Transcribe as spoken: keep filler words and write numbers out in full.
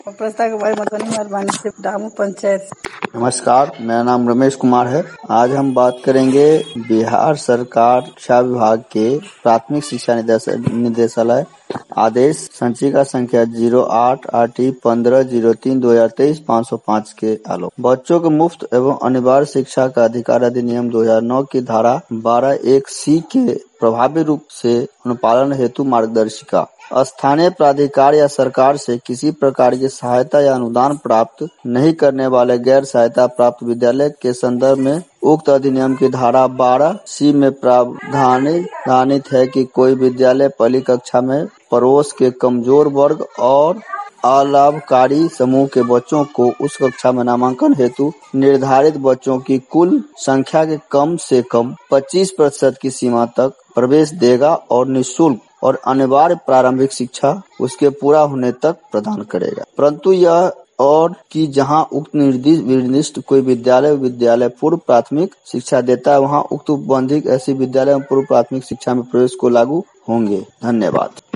प्रस्ताव के मधुबनी मेहरबानी से डामू पंचायत। नमस्कार, मेरा नाम रमेश कुमार है। आज हम बात करेंगे बिहार सरकार शिक्षा विभाग के प्राथमिक शिक्षा निदेशालय आदेश संचिका संख्या जीरो आठ आरटी पंद्रह जीरो तीन दो हजार तेईस पाँच सौ पाँच के आलोक बच्चों को मुफ्त एवं अनिवार्य शिक्षा का अधिकार अधिनियम दो हजार नौ की धारा बारह एक सी के प्रभावी रूप से अनुपालन हेतु मार्गदर्शिका। स्थानीय प्राधिकार या सरकार से किसी प्रकार की सहायता या अनुदान प्राप्त नहीं करने वाले गैर सहायता प्राप्त विद्यालय के संदर्भ में उक्त अधिनियम की धारा बारह सी में प्रावधानित है कि कोई विद्यालय पहली कक्षा में पड़ोस के कमजोर वर्ग और अलाभकारी समूह के बच्चों को उस कक्षा में नामांकन हेतु निर्धारित बच्चों की कुल संख्या के कम से कम पच्चीस प्रतिशत की सीमा तक प्रवेश देगा और निःशुल्क और अनिवार्य प्रारंभिक शिक्षा उसके पूरा होने तक प्रदान करेगा। परंतु यह और कि जहां उक्त निर्दिष्ट कोई विद्यालय विद्यालय पूर्व प्राथमिक शिक्षा देता है वहां उक्त उपबंधित ऐसी विद्यालय पूर्व प्राथमिक शिक्षा में प्रवेश को लागू होंगे। धन्यवाद।